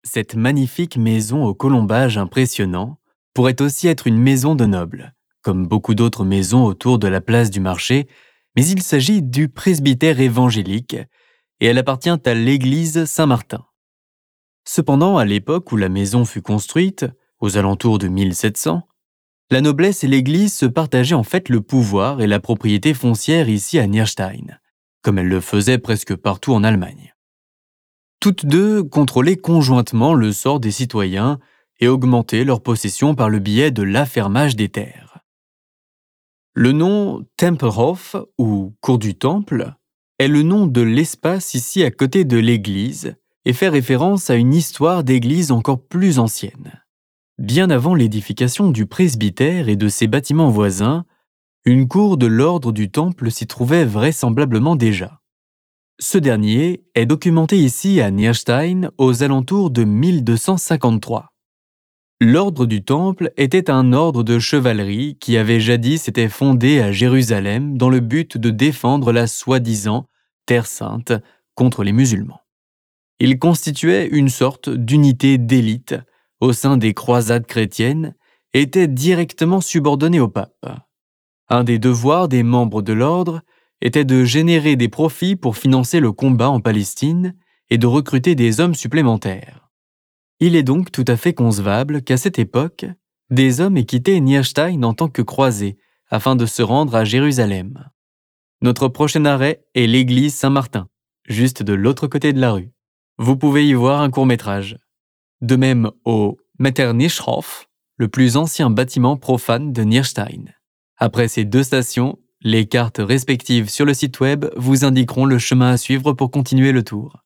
Cette magnifique maison au colombage impressionnant pourrait aussi être une maison de nobles, comme beaucoup d'autres maisons autour de la place du marché, mais il s'agit du presbytère évangélique et elle appartient à l'église Saint-Martin. Cependant, à l'époque où la maison fut construite, aux alentours de 1700, la noblesse et l'église se partageaient en fait le pouvoir et la propriété foncière ici à Nierstein, comme elles le faisaient presque partout en Allemagne. Toutes deux contrôlaient conjointement le sort des citoyens et augmentaient leur possession par le biais de l'affermage des terres. Le nom Tempelhof, ou Cour du Temple, est le nom de l'espace ici à côté de l'église et fait référence à une histoire d'église encore plus ancienne. Bien avant l'édification du presbytère et de ses bâtiments voisins, une cour de l'ordre du Temple s'y trouvait vraisemblablement déjà. Ce dernier est documenté ici à Nierstein aux alentours de 1253. L'ordre du Temple était un ordre de chevalerie qui avait jadis été fondé à Jérusalem dans le but de défendre la soi-disant Terre Sainte contre les musulmans. Il constituait une sorte d'unité d'élite au sein des croisades chrétiennes et était directement subordonné au pape. Un des devoirs des membres de l'ordre était de générer des profits pour financer le combat en Palestine et de recruter des hommes supplémentaires. Il est donc tout à fait concevable qu'à cette époque, des hommes aient quitté Nierstein en tant que croisés afin de se rendre à Jérusalem. Notre prochain arrêt est l'église Saint-Martin, juste de l'autre côté de la rue. Vous pouvez y voir un court-métrage. De même au Metternich-Hof, le plus ancien bâtiment profane de Nierstein. Après ces deux stations, les cartes respectives sur le site web vous indiqueront le chemin à suivre pour continuer le tour.